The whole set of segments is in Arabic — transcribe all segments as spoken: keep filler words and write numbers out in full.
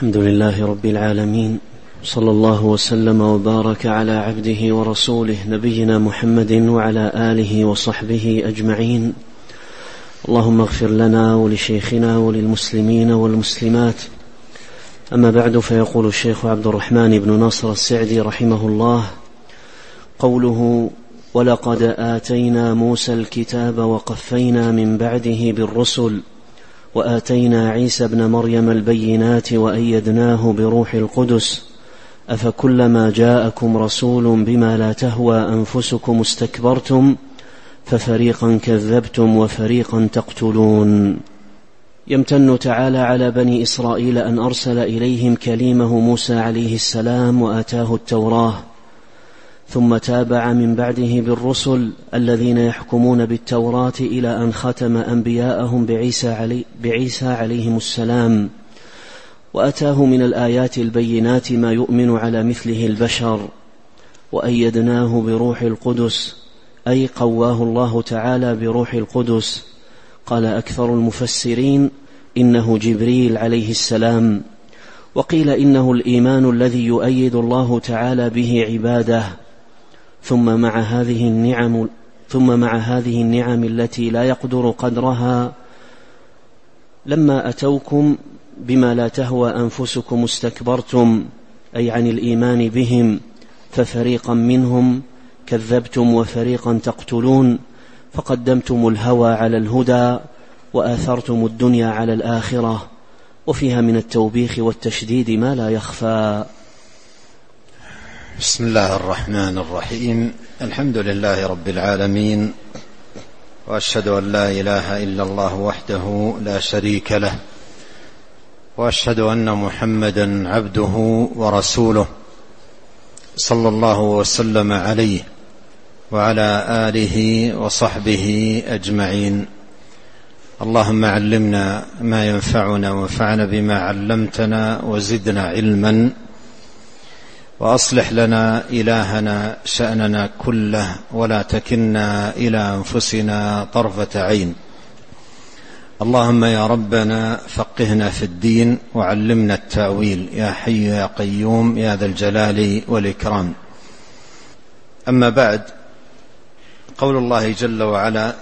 الحمد لله رب العالمين، صلى الله وسلم وبارك على عبده ورسوله نبينا محمد وعلى آله وصحبه أجمعين. اللهم اغفر لنا ولشيخنا وللمسلمين والمسلمات. أما بعد، فيقول الشيخ عبد الرحمن بن ناصر السعدي رحمه الله: قوله ولقد آتينا موسى الكتاب وقفينا من بعده بالرسل وآتينا عيسى ابن مريم البينات وأيدناه بروح القدس أفكلما جاءكم رسول بما لا تهوى أنفسكم استكبرتم ففريقا كذبتم وفريقا تقتلون. يمتن تعالى على بني إسرائيل أن أرسل إليهم كليمه موسى عليه السلام وآتاه التوراة، ثم تابع من بعده بالرسل الذين يحكمون بالتوراة إلى أن ختم أنبياءهم بعيسى, علي بعيسى عليهم السلام، وأتاه من الآيات البينات ما يؤمن على مثله البشر، وأيدناه بروح القدس، أي قواه الله تعالى بروح القدس. قال أكثر المفسرين إنه جبريل عليه السلام، وقيل إنه الإيمان الذي يؤيد الله تعالى به عباده. ثم مع هذه النعم ثم مع هذه النعم التي لا يقدر قدرها، لما أتوكم بما لا تهوى أنفسكم استكبرتم، أي عن الإيمان بهم، ففريقا منهم كذبتم وفريقا تقتلون، فقدمتم الهوى على الهدى وآثرتم الدنيا على الآخرة، وفيها من التوبيخ والتشديد ما لا يخفى. بسم الله الرحمن الرحيم. الحمد لله رب العالمين، وأشهد أن لا إله إلا الله وحده لا شريك له، وأشهد أن محمدا عبده ورسوله صلى الله وسلم عليه وعلى آله وصحبه أجمعين. اللهم علمنا ما ينفعنا وانفعنا بما علمتنا وزدنا علما، وأصلح لنا إلهنا شأننا كله ولا تكلنا إلى أنفسنا طرفة عين. اللهم يا ربنا فقهنا في الدين وعلمنا التأويل، يا حي يا قيوم يا ذا الجلال والإكرام. أما بعد، قول الله جل وعلا: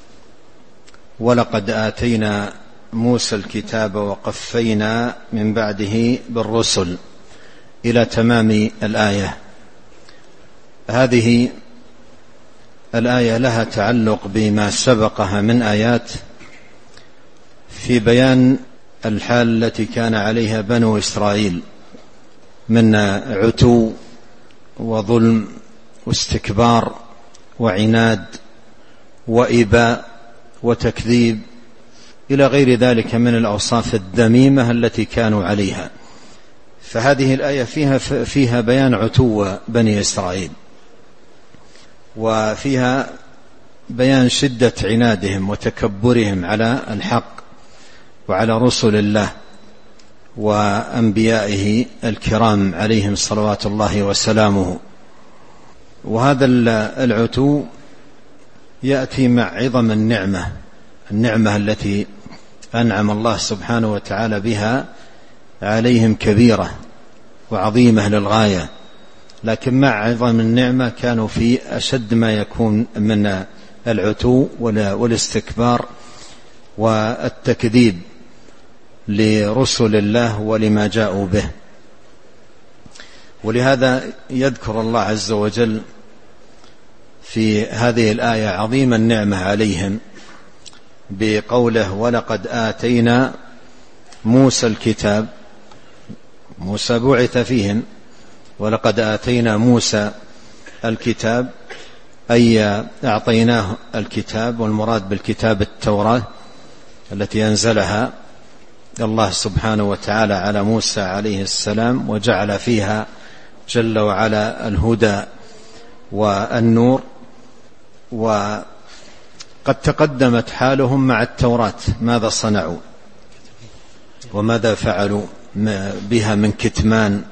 ولقد آتينا موسى الكتاب وقفينا من بعده بالرسل، إلى تمام الآية. هذه الآية لها تعلق بما سبقها من آيات في بيان الحال التي كان عليها بنو إسرائيل من عتو وظلم واستكبار وعناد وإباء وتكذيب إلى غير ذلك من الأوصاف الذميمة التي كانوا عليها. فهذه الآية فيها, فيها بيان عتو بني إسرائيل، وفيها بيان شدة عنادهم وتكبرهم على الحق وعلى رسل الله وأنبيائه الكرام عليهم صلوات الله وسلامه. وهذا العتو يأتي مع عظم النعمة النعمة التي أنعم الله سبحانه وتعالى بها عليهم كبيرة وعظيمة للغاية، لكن مع عظم النعمة كانوا في أشد ما يكون من العتو والاستكبار والتكذيب لرسل الله ولما جاءوا به. ولهذا يذكر الله عز وجل في هذه الآية عظيم النعمة عليهم بقوله: ولقد آتينا موسى الكتاب. موسى بعث فيهم، ولقد آتينا موسى الكتاب، أي أعطيناه الكتاب، والمراد بالكتاب التوراة التي أنزلها الله سبحانه وتعالى على موسى عليه السلام، وجعل فيها جل وعلا الهدى والنور. وقد تقدمت حالهم مع التوراة، ماذا صنعوا وماذا فعلوا بها من كتمان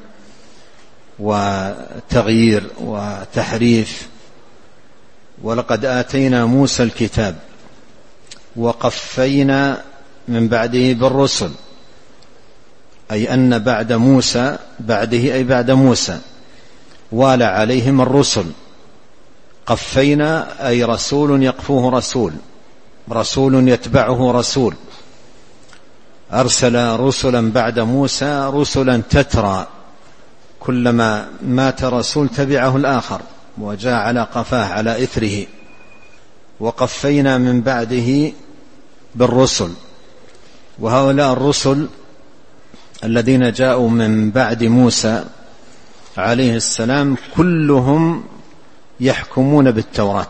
وتغيير وتحريف. ولقد آتينا موسى الكتاب وقفينا من بعده بالرسل، أي أن بعد موسى بعده أي بعد موسى والى عليهم الرسل. قفينا أي رسول يقفوه رسول، رسول يتبعه رسول. أرسل رسلا بعد موسى رسلا تترى، كلما مات رسول تبعه الآخر وجاء على قفاه على إثره. وقفينا من بعده بالرسل، وهؤلاء الرسل الذين جاءوا من بعد موسى عليه السلام كلهم يحكمون بالتوراة،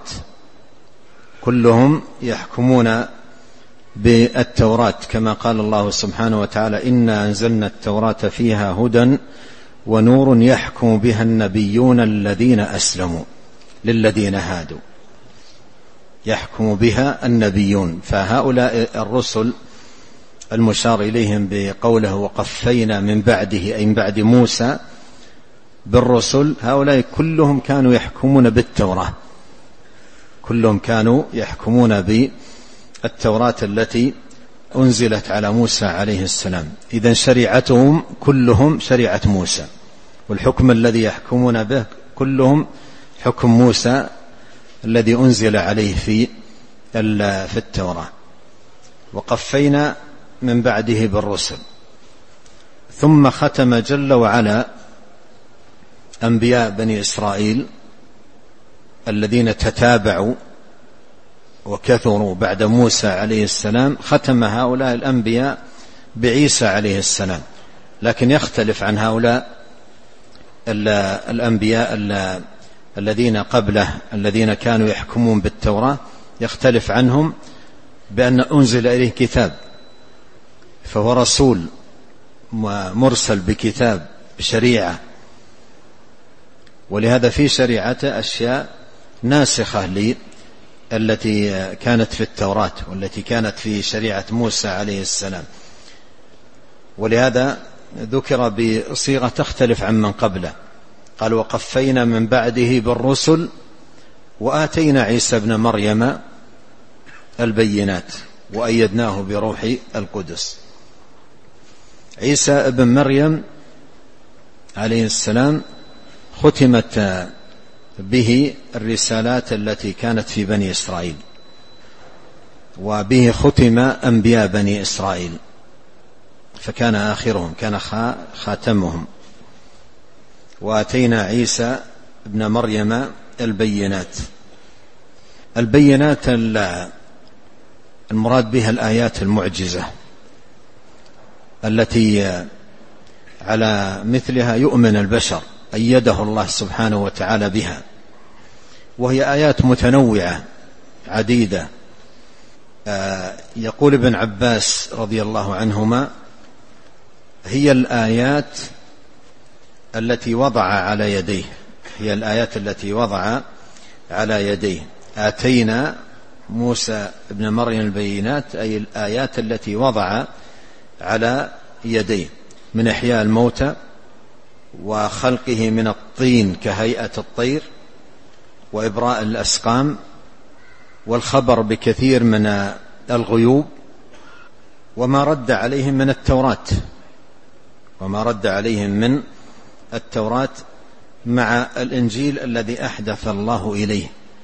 كلهم يحكمون بالتوراة كما قال الله سبحانه وتعالى: إنا أنزلنا التوراة فيها هدى ونور يحكم بها النبيون الذين أسلموا للذين هادوا. يحكم بها النبيون. فهؤلاء الرسل المشار إليهم بقوله وقفينا من بعده أي من بعد موسى بالرسل، هؤلاء كلهم كانوا يحكمون بالتوراة، كلهم كانوا يحكمون بالتوراة التي أنزلت على موسى عليه السلام. إذن شريعتهم كلهم شريعة موسى، والحكم الذي يحكمون به كلهم حكم موسى الذي أنزل عليه في في التوراة. وقفينا من بعده بالرسل. ثم ختم جل وعلا أنبياء بني إسرائيل الذين تتابعوا وكثروا بعد موسى عليه السلام، ختم هؤلاء الأنبياء بعيسى عليه السلام. لكن يختلف عن هؤلاء الأنبياء الذين قبله الذين كانوا يحكمون بالتوراة، يختلف عنهم بأن أنزل إليه كتاب، فهو رسول مرسل بكتاب بشريعة، ولهذا في شريعته أشياء ناسخة لي التي كانت في التوراة والتي كانت في شريعة موسى عليه السلام، ولهذا ذكر بصيغة تختلف عن من قبله. قال وقفينا من بعده بالرسل وآتينا عيسى ابن مريم البينات وأيدناه بروح القدس. عيسى ابن مريم عليه السلام ختمت به الرسالات التي كانت في بني إسرائيل، وبه ختم أنبياء بني إسرائيل، فكان آخرهم، كان خاتمهم. وآتينا عيسى ابن مريم البينات. البينات المراد بها الآيات المعجزة التي على مثلها يؤمن البشر، أيده الله سبحانه وتعالى بها، وهي آيات متنوعة عديدة. يقول ابن عباس رضي الله عنهما: هي الآيات التي وضع على يديه، هي الآيات التي وضع على يديه. آتينا موسى ابن مريم البينات أي الآيات التي وضع على يديه، من إحياء الموتى وخلقه من الطين كهيئة الطير وإبراء الأسقام والخبر بكثير من الغيوب، وما رد عليهم من التوراة وما رد عليهم من التوراة مع الإنجيل الذي أحدث الله إليه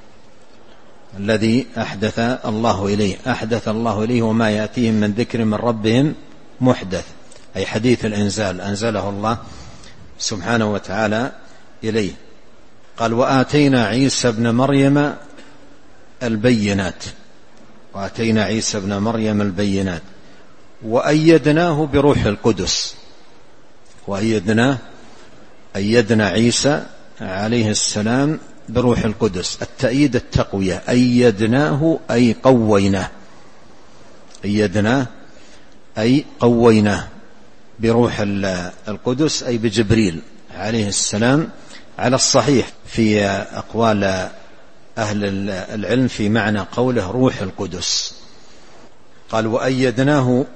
الذي أحدث الله إليه أحدث الله إليه وما يأتيهم من ذكر من ربهم محدث، أي حديث الإنزال أنزله الله سبحانه وتعالى إليه. قال وآتينا عيسى ابن مريم البينات وآتينا عيسى ابن مريم البينات وأيدناه بروح القدس. وأيدناه أيدنا عيسى عليه السلام بروح القدس. التأييد التقوية، أيدناه أي قويناه، أيدناه أي قويناه بروح القدس أي بجبريل عليه السلام، على الصحيح في أقوال أهل العلم في معنى قوله روح القدس. قال وأيدناه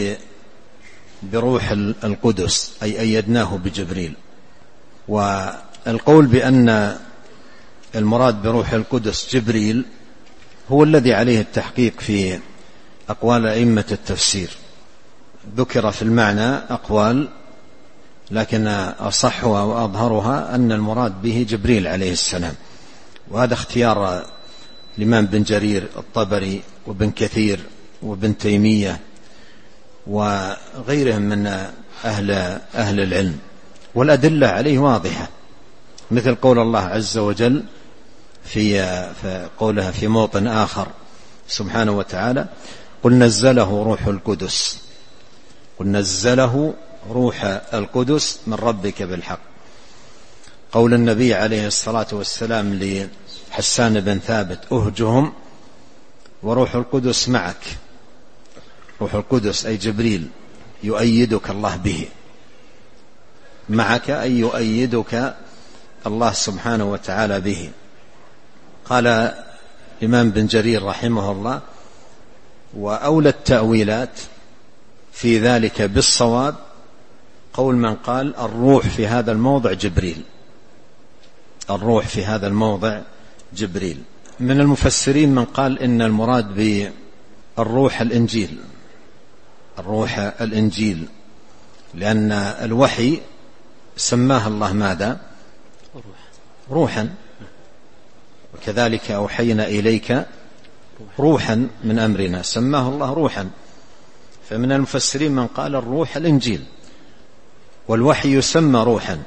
بروح القدس أي أيدناه بجبريل. والقول بأن المراد بروح القدس جبريل هو الذي عليه التحقيق في أقوال أئمة التفسير، ذكر في المعنى أقوال، لكن أصحها وأظهرها أن المراد به جبريل عليه السلام، وهذا اختيار الإمام بن جرير الطبري وابن كثير وابن تيمية وغيرهم من أهل, أهل العلم، والأدلة عليه واضحة، مثل قول الله عز وجل في قولها في موطن آخر سبحانه وتعالى: قل نزله روح القدس، قل نزله روح القدس من ربك بالحق. قول النبي عليه الصلاة والسلام لحسان بن ثابت: أهجهم وروح القدس معك. روح القدس أي جبريل يؤيدك الله به، معك أي يؤيدك الله سبحانه وتعالى به. قال الإمام بن جرير رحمه الله: وأولى التأويلات في ذلك بالصواب قول من قال الروح في هذا الموضع جبريل، الروح في هذا الموضع جبريل. من المفسرين من قال إن المراد بالروح الإنجيل، الروح الإنجيل، لأن الوحي سماه الله ماذا؟ روحا، وكذلك أوحينا إليك روحا من أمرنا، سماه الله روحا. فمن المفسرين من قال الروح الإنجيل، والوحي يسمى روحا،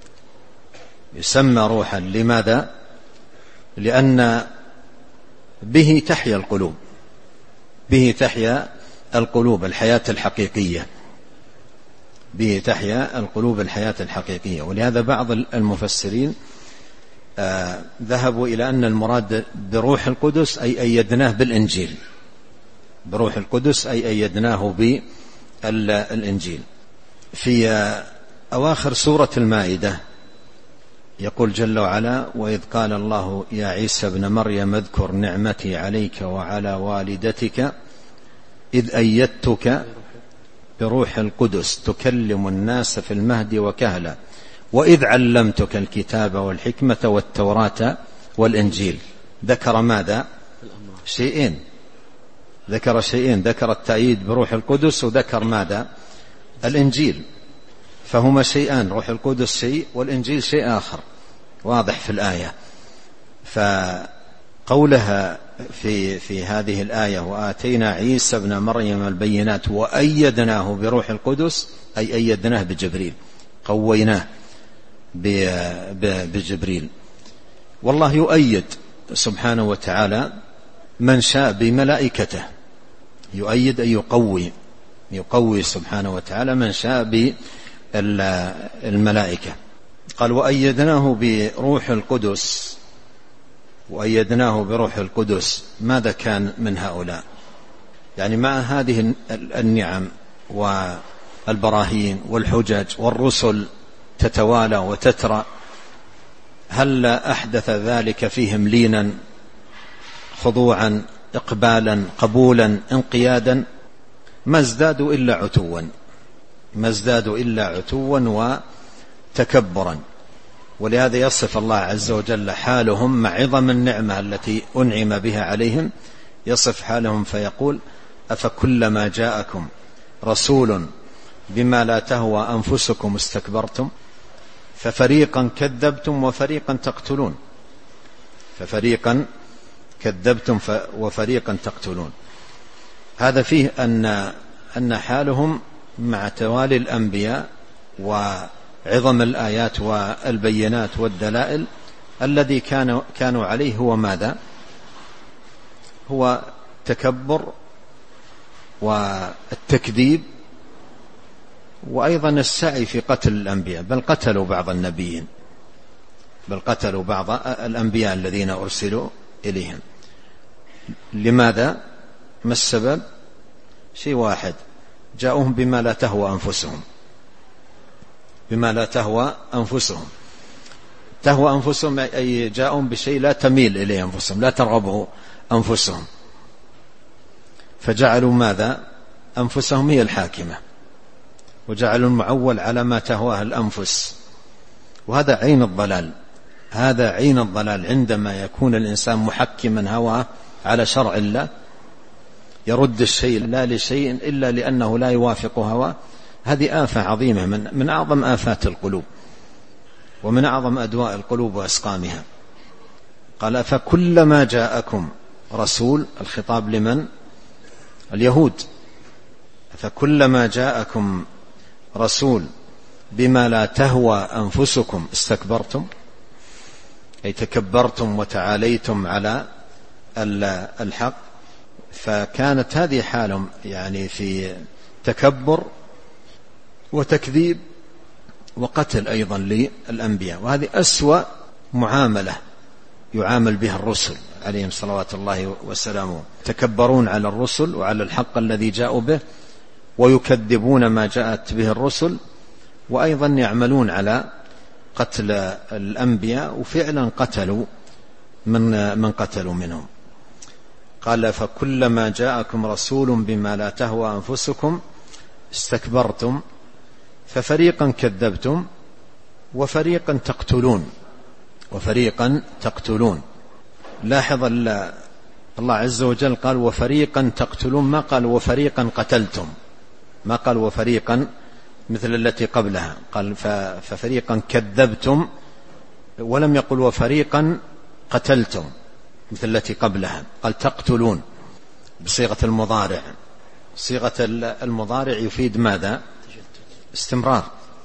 يسمى روحا. لماذا؟ لأن به تحيا القلوب، به تحيا القلوب الحياة الحقيقية، به تحيا القلوب الحياة الحقيقية. ولهذا بعض المفسرين آه ذهبوا إلى أن المراد بروح القدس أي أيدناه بالإنجيل، بروح القدس أي أيدناه بالإنجيل. في آه أواخر سورة المائدة يقول جل وعلا: وإذ قال الله يا عيسى ابن مريم اذكر نعمتي عليك وعلى والدتك إذ أيدتك بروح القدس تكلم الناس في المهد وكهلا وإذ علمتك الكتاب والحكمة والتوراة والإنجيل. ذكر ماذا؟ شيئين، ذكر شيئين، ذكر التأييد بروح القدس وذكر ماذا؟ الإنجيل. فهما شيئان، روح القدس شيء والإنجيل شيء آخر، واضح في الآية. فقولها في, في هذه الآية: وآتينا عيسى ابن مريم البينات وأيدناه بروح القدس، أي أيدناه بجبريل، قويناه بجبريل. والله يؤيد سبحانه وتعالى من شاء بملائكته، يؤيد أي يقوي، يقوي سبحانه وتعالى من شاء بالملائكة. قال: وأيدناه بروح القدس، وأيدناه بروح القدس. ماذا كان من هؤلاء؟ يعني مع هذه النعم والبراهين والحجج والرسل تتوالى وتترى، هل أحدث ذلك فيهم لينا، خضوعا، إقبالا، قبولا، انقيادا؟ ما ازدادوا إلا عتوا، ما ازدادوا إلا عتوا وتكبرا. ولهذا يصف الله عز وجل حالهم مع عظم النعمة التي أنعم بها عليهم، يصف حالهم فيقول: أفكلما جاءكم رسول بما لا تهوى أنفسكم استكبرتم ففريقا كذبتم وفريقا تقتلون، ففريقا كذبتم وفريقا تقتلون. هذا فيه أن أن حالهم مع توالي الأنبياء وعظم الآيات والبينات والدلائل الذي كانوا كانوا عليه هو ماذا؟ هو تكبر والتكذيب، وأيضا السعي في قتل الأنبياء، بل قتلوا بعض النبيين، بل قتلوا بعض الأنبياء الذين أرسلوا إليهم. لماذا؟ ما السبب؟ شيء واحد: جاءوهم بما لا تهوى أنفسهم، بما لا تهوى أنفسهم. تهوى أنفسهم أي جاءهم بشيء لا تميل إليه أنفسهم، لا ترغبه أنفسهم، فجعلوا ماذا؟ أنفسهم هي الحاكمة، وجعلوا المعول على ما تهواه الأنفس. وهذا عين الضلال، هذا عين الضلال، عندما يكون الإنسان محكما هواه على شرع الله يرد الشيء لا لشيء إلا لأنه لا يوافق هواه، هذه آفة عظيمة من, من أعظم آفات القلوب ومن أعظم أدواء القلوب وأسقامها. قال فكلما جاءكم رسول، الخطاب لمن؟ اليهود. فكلما جاءكم رسول بما لا تهوى أنفسكم استكبرتم، أي تكبرتم وتعاليتم على الحق. فكانت هذه حالهم يعني في تكبر وتكذيب وقتل أيضا للأنبياء، وهذه أسوأ معاملة يعامل بها الرسل عليهم صلوات الله وسلامه. تكبرون على الرسل وعلى الحق الذي جاءوا به، ويكذبون ما جاءت به الرسل، وأيضا يعملون على قتل الأنبياء، وفعلا قتلوا من من قتلوا منهم. قال فكلما جاءكم رسول بما لا تهوى أنفسكم استكبرتم ففريقا كذبتم وفريقا تقتلون وفريقا تقتلون. لاحظ الله عز وجل قال وفريقا تقتلون، ما قال وفريقا قتلتم، ما قال وفريقا مثل التي قبلها، قال ففريقا كذبتم، ولم يقل وفريقا قتلتم مثل التي قبلها، قال تقتلون بصيغة المضارع. صيغة المضارع يفيد ماذا؟ استمرار.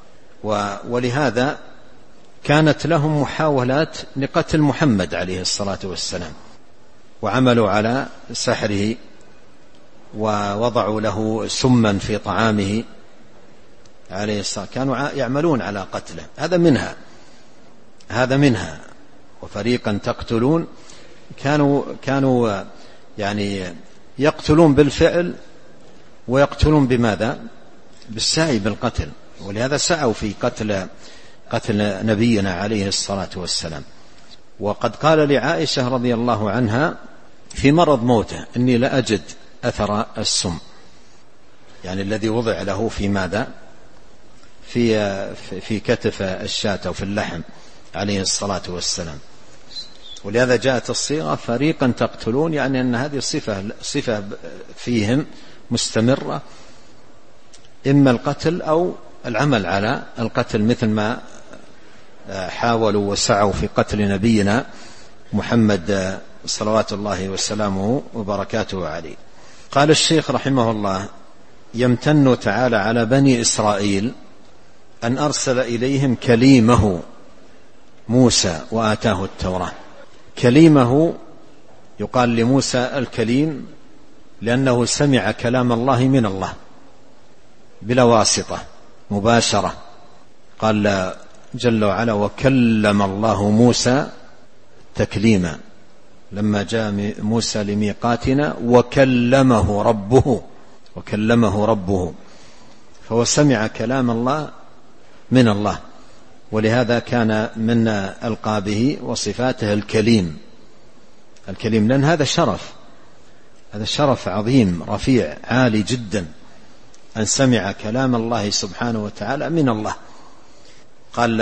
ولهذا كانت لهم محاولات لقتل محمد عليه الصلاة والسلام، وعملوا على سحره ووضعوا له سما في طعامه عليه الصلاة، كانوا يعملون على قتله. هذا منها هذا منها وفريقا تقتلون، كانوا كانوا يعني يقتلون بالفعل ويقتلون بماذا؟ بالسعي بالقتل. ولهذا سعوا في قتل قتل نبينا عليه الصلاة والسلام. وقد قال لعائشة رضي الله عنها في مرض موته إني لأجد أثر السم، يعني الذي وضع له في ماذا؟ في في كتف الشاة أو في اللحم عليه الصلاة والسلام. ولهذا جاءت الصيغة فريقا تقتلون، يعني أن هذه الصفة صفة فيهم مستمرة، إما القتل أو العمل على القتل، مثل ما حاولوا وسعوا في قتل نبينا محمد صلوات الله وسلامه وبركاته عليه. قال الشيخ رحمه الله يمتن تعالى على بني إسرائيل أن أرسل إليهم كليمه موسى وآتاه التوراة. كليمه يقال لموسى الكليم لأنه سمع كلام الله من الله بلا واسطة مباشرة. قال جل وعلا وكلم الله موسى تكليما، لما جاء موسى لميقاتنا وكلمه ربه وكلمه ربه فهو سمع كلام الله من الله، ولهذا كان من ألقابه وصفاته الكليم. الكليم لأن هذا شرف، هذا شرف عظيم رفيع عالي جدا أن سمع كلام الله سبحانه وتعالى من الله. قال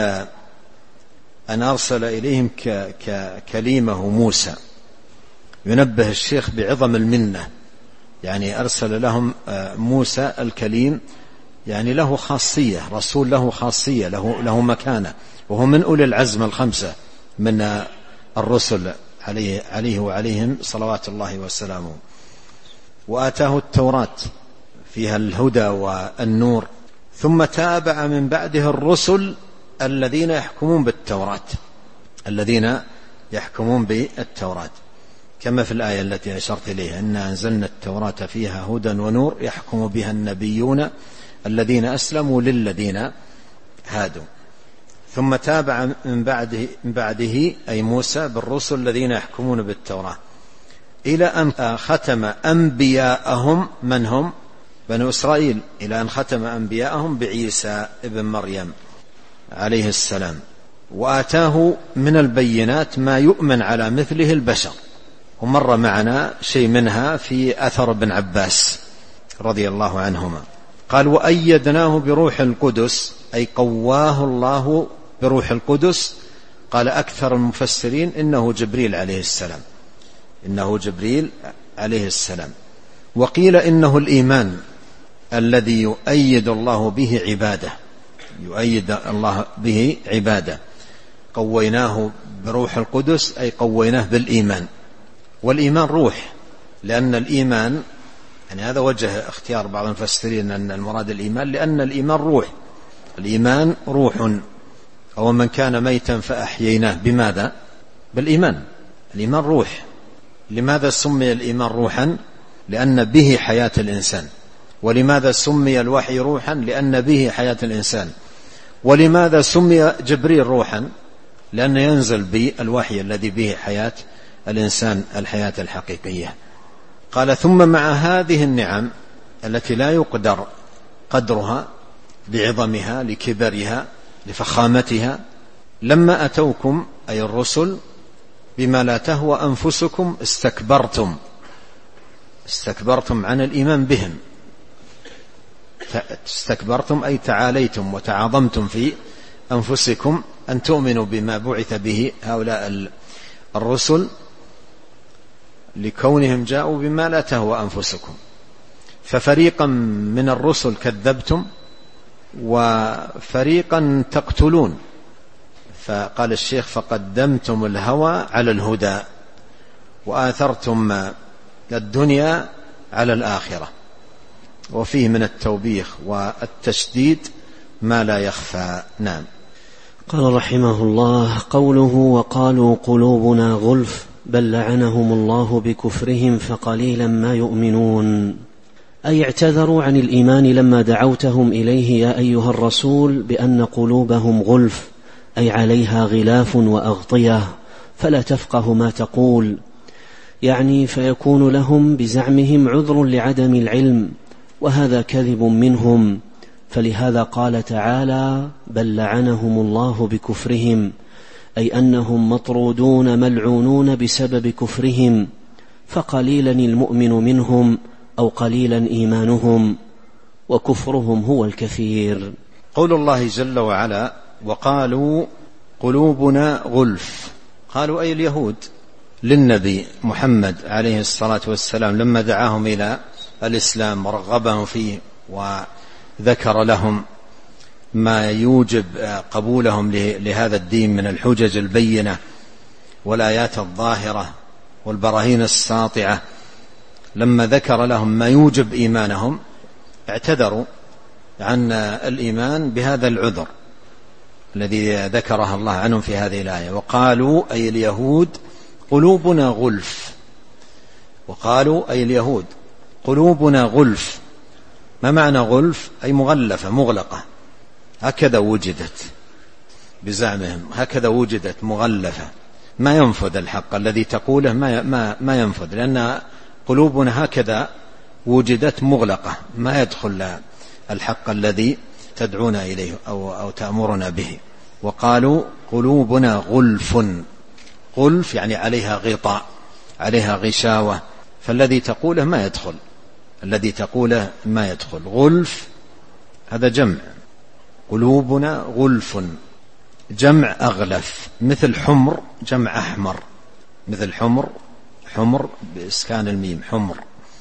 أن أرسل إليهم كليمه موسى، ينبه الشيخ بعظم المنة، يعني أرسل لهم موسى الكليم، يعني له خاصية، رسول له خاصية، له, له مكانة، وهو من أولي العزم الخمسة من الرسل عليه, عليه وعليهم صلوات الله وسلامه. وآتاه التوراة فيها الهدى والنور، ثم تابع من بعده الرسل الذين يحكمون بالتوراة الذين يحكمون بالتوراة كما في الآية التي أشرت إليها إنا أنزلنا التوراة فيها هدى ونور يحكم بها النبيون الذين أسلموا للذين هادوا. ثم تابع من بعده, من بعده أي موسى بالرسل الذين يحكمون بالتوراة إلى أن ختم أنبياءهم، من هم؟ بنو إسرائيل، إلى أن ختم أنبياءهم بعيسى ابن مريم عليه السلام. وآتاه من البينات ما يؤمن على مثله البشر، ومر معنا شيء منها في أثر ابن عباس رضي الله عنهما. قال وأيدناه بروح القدس، أي قواه الله بروح القدس. قال أكثر المفسرين إنه جبريل عليه السلام، إنه جبريل عليه السلام. وقيل إنه الإيمان الذي يؤيد الله به عباده، يؤيد الله به عباده، قويناه بروح القدس أي قويناه بالإيمان. والإيمان روح، لأن الإيمان يعني هذا وجه اختيار بعض المفسرين أن المراد الإيمان، لأن الإيمان روح، الإيمان روح. أو من كان ميتا فأحييناه بماذا؟ بالإيمان. الإيمان روح. لماذا سمي الإيمان روحا؟ لأن به حياة الإنسان. ولماذا سمي الوحي روحا؟ لأن به حياة الإنسان. ولماذا سمي جبريل روحا؟ لأن ينزل بالوحي الذي به حياة الإنسان، الحياة الحقيقية. قال ثم مع هذه النعم التي لا يقدر قدرها بعظمها لكبرها لفخامتها، لما أتوكم أي الرسل بما لا تهوى أنفسكم استكبرتم، استكبرتم عن الإيمان بهم، استكبرتم أي تعاليتم وتعاظمتم في أنفسكم أن تؤمنوا بما بعث به هؤلاء الرسل لكونهم جاءوا بما لا تهوى أنفسكم. ففريقا من الرسل كذبتم وفريقا تقتلون. فقال الشيخ فقدمتم الهوى على الهدى وآثرتم الدنيا على الآخرة. وفيه من التوبيخ والتشديد ما لا يخفى. نعم. قال رحمه الله: قوله وقالوا قلوبنا غلف بل لعنهم الله بكفرهم فقليلا ما يؤمنون، أي اعتذروا عن الإيمان لما دعوتهم إليه يا أيها الرسول بأن قلوبهم غلف، أي عليها غلاف وأغطية فلا تفقه ما تقول، يعني فيكون لهم بزعمهم عذر لعدم العلم، وهذا كذب منهم. فلهذا قال تعالى: بل لعنهم الله بكفرهم، أي أنهم مطرودون ملعونون بسبب كفرهم، فقليلا المؤمن منهم أو قليلا إيمانهم، وكفرهم هو الكثير. قول الله جل وعلا: وقالوا قلوبنا غلف، قالوا أي اليهود للنبي محمد عليه الصلاة والسلام لما دعاهم إلى الإسلام ورغبهم فيه وذكر لهم ما يوجب قبولهم لهذا الدين من الحجج البينة والآيات الظاهرة والبراهين الساطعة، لما ذكر لهم ما يوجب إيمانهم اعتذروا عن الإيمان بهذا العذر الذي ذكره الله عنهم في هذه الآية. وقالوا أي اليهود قلوبنا غلف، وقالوا أي اليهود قلوبنا غلف. ما معنى غلف؟ أي مغلفة مغلقة، هكذا وجدت بزعمهم، هكذا وجدت مغلفة، ما ينفذ الحق الذي تقوله ما ما ما ينفذ، لأن قلوبنا هكذا وجدت مغلقة، ما يدخل الحق الذي تدعونا إليه أو أو تأمرنا به. وقالوا قلوبنا غلف، غلف يعني عليها غطاء، عليها غشاوة، فالذي تقوله ما يدخل، الذي تقوله ما يدخل. غلف هذا جمع، قلوبنا غلف جمع أغلف، مثل حمر جمع أحمر، مثل حمر، حمر بإسكان الميم حمر،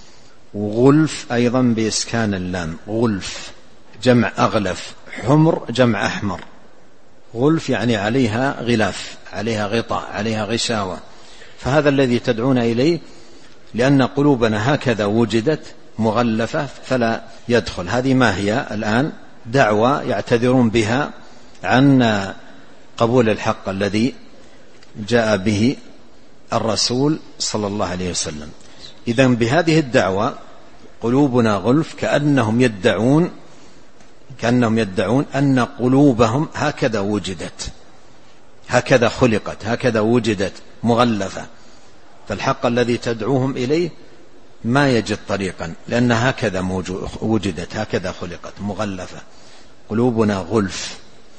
وغلف أيضا بإسكان اللام غلف جمع أغلف، حمر جمع أحمر. غلف يعني عليها غلاف، عليها غطاء، عليها غشاوة، فهذا الذي تدعون إليه، لأن قلوبنا هكذا وجدت مغلفة فلا يدخل. هذه ما هي الآن دعوة يعتذرون بها عن قبول الحق الذي جاء به الرسول صلى الله عليه وسلم. إذن بهذه الدعوة قلوبنا غلف كأنهم يدعون كأنهم يدعون أن قلوبهم هكذا وجدت، هكذا خلقت، هكذا وجدت مغلفة، فالحق الذي تدعوهم إليه ما يجد طريقا، لأن هكذا وجدت، هكذا خلقت مغلفة. قلوبنا غلف.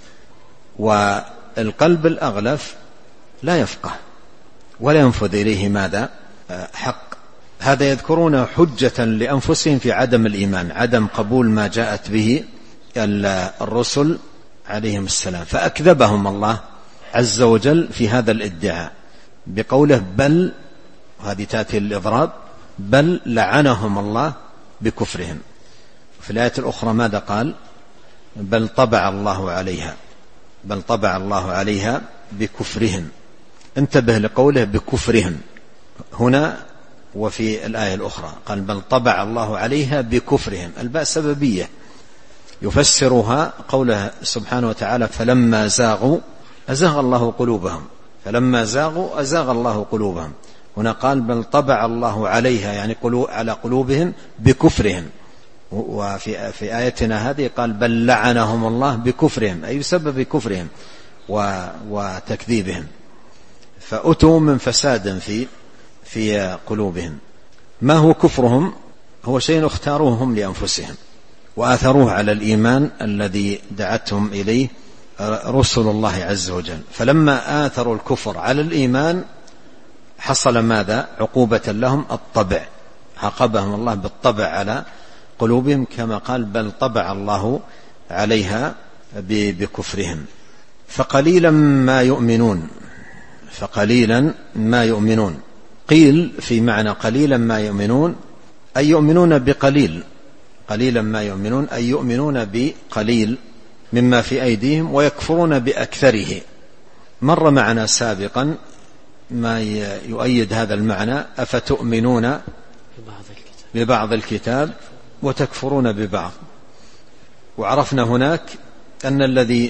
والقلب الأغلف لا يفقه ولا ينفذ إليه ماذا؟ حق. هذا يذكرون حجة لأنفسهم في عدم الإيمان، عدم قبول ما جاءت به الرسل عليهم السلام، فأكذبهم الله عز وجل في هذا الادعاء بقوله بل، هذه تأتي الإضراب، بل لعنهم الله بكفرهم. في الآية الأخرى ماذا قال؟ بل طبع الله عليها، بل طبع الله عليها بكفرهم. انتبه لقوله بكفرهم هنا وفي الآية الأخرى قال بل طبع الله عليها بكفرهم. الباء سببية يفسرها قوله سبحانه وتعالى فلما زاغوا أزاغ الله قلوبهم، فلما زاغوا أزاغ الله قلوبهم. هنا قال بل طبع الله عليها يعني على قلوبهم بكفرهم. وفي في آيتنا هذه قال بل لعنهم الله بكفرهم أي بسبب كفرهم وتكذيبهم، فأتوا من فساد في في قلوبهم. ما هو كفرهم؟ هو شيء اختاروه هم لأنفسهم وآثروه على الإيمان الذي دعتهم إليه رسل الله عز وجل. فلما آثروا الكفر على الإيمان حصل ماذا؟ عقوبة لهم الطبع، عاقبهم الله بالطبع على قلوبهم كما قال بل طبع الله عليها بكفرهم. فقليلا ما يؤمنون، فقليلا ما يؤمنون. قيل في معنى قليلا ما يؤمنون أي يؤمنون بقليل، قليلا ما يؤمنون أي يؤمنون بقليل مما في أيديهم ويكفرون بأكثره. مر معنا سابقا ما يؤيد هذا المعنى أفتؤمنون ببعض الكتاب وتكفرون ببعض. وعرفنا هناك أن الذي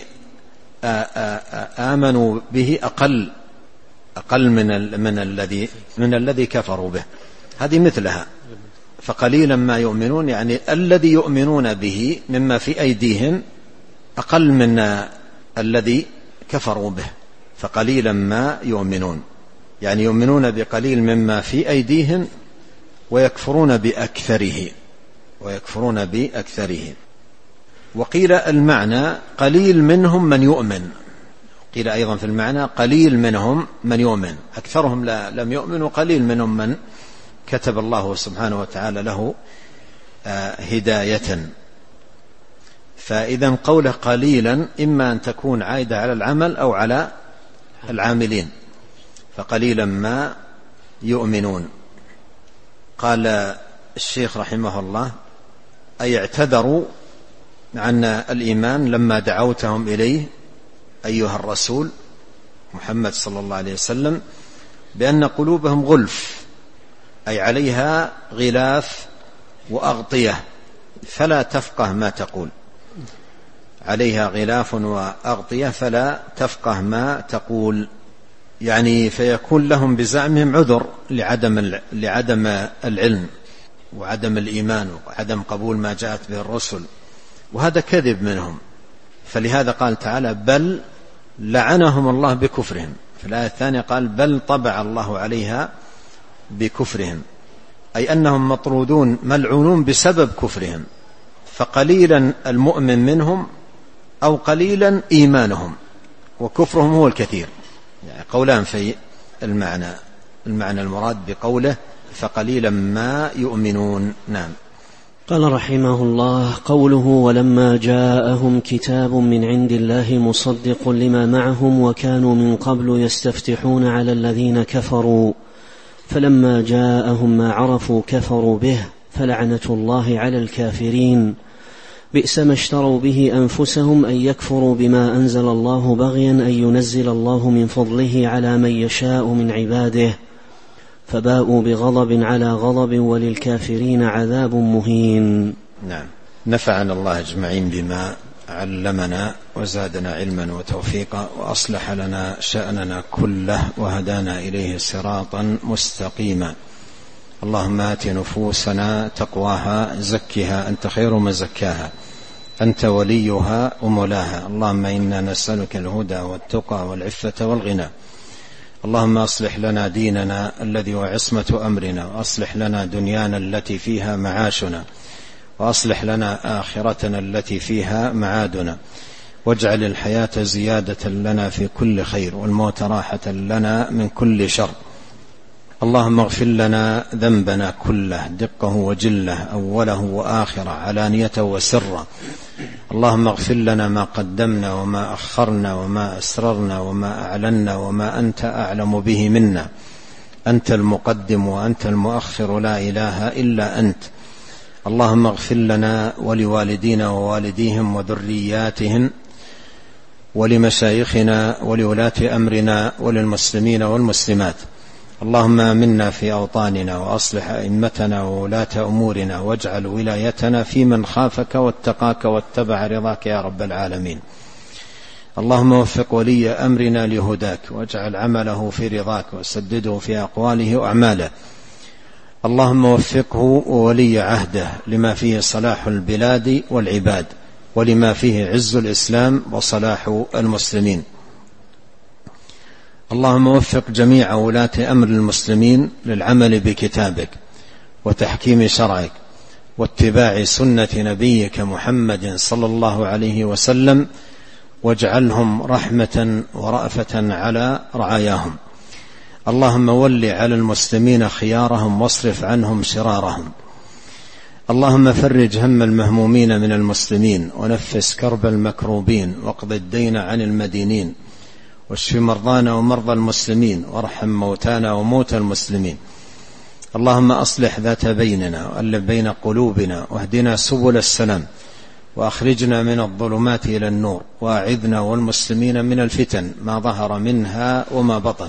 آمنوا به أقل أقل من من الذي من الذي كفروا به. هذه مثلها فقليلا ما يؤمنون يعني الذي يؤمنون به مما في أيديهم أقل من الذي كفروا به. فقليلا ما يؤمنون يعني يؤمنون بقليل مما في أيديهم ويكفرون بأكثره ويكفرون بأكثره. وقيل المعنى قليل منهم من يؤمن، قيل أيضا في المعنى قليل منهم من يؤمن، أكثرهم لا لم يؤمنوا، قليل منهم من كتب الله سبحانه وتعالى له هداية. فإذا قوله قليلا إما أن تكون عائدة على العمل أو على العاملين. فقليلا ما يؤمنون. قال الشيخ رحمه الله أي اعتذروا عن الإيمان لما دعوتهم إليه أيها الرسول محمد صلى الله عليه وسلم بأن قلوبهم غلف أي عليها غلاف وأغطية فلا تفقه ما تقول، عليها غلاف وأغطية فلا تفقه ما تقول، يعني فيكون لهم بزعمهم عذر لعدم لعدم العلم وعدم الإيمان وعدم قبول ما جاءت به الرسل، وهذا كذب منهم. فلهذا قال تعالى بل لعنهم الله بكفرهم. في الآية الثانية قال بل طبع الله عليها بكفرهم أي أنهم مطرودون ملعونون بسبب كفرهم. فقليلا المؤمن منهم أو قليلا إيمانهم وكفرهم هو الكثير. يعني قولان في المعنى المعنى المراد بقوله فقليلا ما يؤمنون. نعم. قال رحمه الله قوله ولما جاءهم كتاب من عند الله مصدق لما معهم وكانوا من قبل يستفتحون على الذين كفروا فلما جاءهم ما عرفوا كفروا به فلعنة الله على الكافرين بئس ما اشتروا به أنفسهم أن يكفروا بما أنزل الله بغيا أن ينزل الله من فضله على من يشاء من عباده فباءوا بغضب على غضب وللكافرين عذاب مهين. نعم. نفعنا الله أجمعين بما علمنا وزادنا علما وتوفيقا وأصلح لنا شأننا كله وهدانا إليه صراطا مستقيما. اللهم آت نفوسنا تقواها زكها أنت خير من زكاها أنت وليها ومولاها. اللهم إنا نسألك الهدى والتقى والعفة والغنى. اللهم أصلح لنا ديننا الذي هو عصمة أمرنا وأصلح لنا دنيانا التي فيها معاشنا وأصلح لنا آخرتنا التي فيها معادنا واجعل الحياة زيادة لنا في كل خير والموت راحة لنا من كل شر. اللهم اغفر لنا ذنبنا كله دقه وجله أوله وآخره علانيته وسره. اللهم اغفر لنا ما قدمنا وما أخرنا وما أسررنا وما أعلنا وما أنت أعلم به منا. أنت المقدم وأنت المؤخر، لا إله إلا أنت. اللهم اغفر لنا ولوالدينا ووالديهم وذرياتهم ولمشايخنا ولولاة أمرنا وللمسلمين والمسلمات. اللهم آمنا في أوطاننا وأصلح أئمتنا وولاة أمورنا، واجعل ولايتنا في من خافك واتقاك واتبع رضاك يا رب العالمين. اللهم وفق ولي أمرنا لهداك، واجعل عمله في رضاك، وسدده في أقواله وأعماله. اللهم وفقه وولي عهده لما فيه صلاح البلاد والعباد، ولما فيه عز الإسلام وصلاح المسلمين. اللهم وفق جميع ولاة أمر المسلمين للعمل بكتابك وتحكيم شرعك واتباع سنة نبيك محمد صلى الله عليه وسلم، واجعلهم رحمة ورأفة على رعاياهم. اللهم ول على المسلمين خيارهم واصرف عنهم شرارهم. اللهم فرج هم المهمومين من المسلمين، ونفس كرب المكروبين، واقض الدين عن المدينين، واشف مرضانا ومرضى المسلمين، وارحم موتانا وموتى المسلمين. اللهم أصلح ذات بيننا وألف بين قلوبنا، واهدنا سبل السلام، وأخرجنا من الظلمات إلى النور، وأعذنا والمسلمين من الفتن ما ظهر منها وما بطن.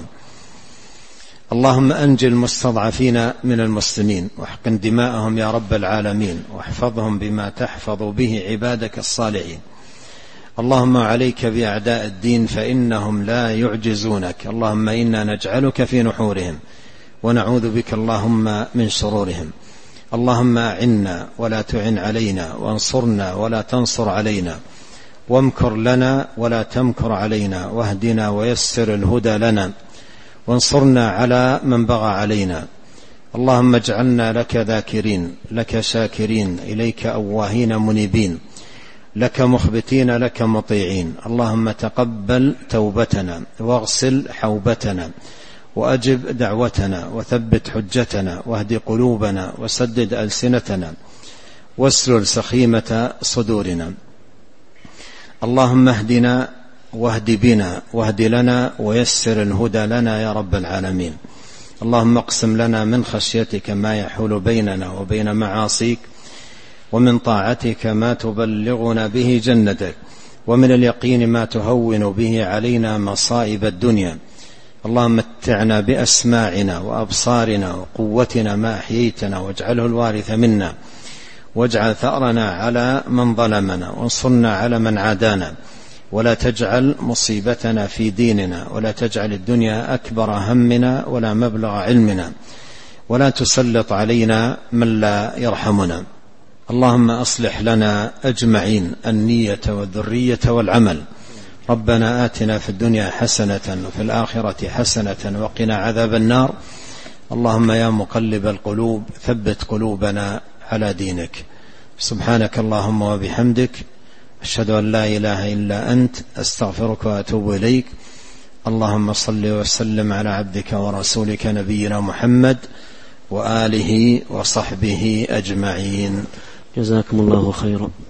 اللهم أنجِ المستضعفين من المسلمين، واحقن دماءهم يا رب العالمين، واحفظهم بما تحفظ به عبادك الصالحين. اللهم عليك بأعداء الدين فإنهم لا يعجزونك. اللهم إنا نجعلك في نحورهم، ونعوذ بك اللهم من شرورهم. اللهم أعنا ولا تعن علينا، وانصرنا ولا تنصر علينا، وامكر لنا ولا تمكر علينا، واهدنا ويسر الهدى لنا، وانصرنا على من بغى علينا. اللهم اجعلنا لك ذاكرين، لك شاكرين، إليك أواهين منيبين، لك مخبتين، لك مطيعين. اللهم تقبل توبتنا، واغسل حوبتنا، وأجب دعوتنا، وثبت حجتنا، واهد قلوبنا، وسدد ألسنتنا، واسلل سخيمة صدورنا. اللهم اهدنا واهد بنا، واهد لنا ويسر الهدى لنا يا رب العالمين. اللهم اقسم لنا من خشيتك ما يحول بيننا وبين معاصيك، ومن طاعتك ما تبلغنا به جنتك، ومن اليقين ما تهون به علينا مصائب الدنيا. اللهم متعنا بأسماعنا وأبصارنا وقوتنا ما أحييتنا، واجعله الوارث منا، واجعل ثأرنا على من ظلمنا، وانصرنا على من عادانا، ولا تجعل مصيبتنا في ديننا، ولا تجعل الدنيا أكبر همنا ولا مبلغ علمنا، ولا تسلط علينا من لا يرحمنا. اللهم أصلح لنا أجمعين النية والذرية والعمل. ربنا آتنا في الدنيا حسنة وفي الآخرة حسنة وقنا عذاب النار. اللهم يا مقلب القلوب ثبت قلوبنا على دينك. سبحانك اللهم وبحمدك، أشهد أن لا إله إلا أنت، أستغفرك وأتوب إليك. اللهم صل وسلم على عبدك ورسولك نبينا محمد وآله وصحبه أجمعين. جزاكم الله خيرا.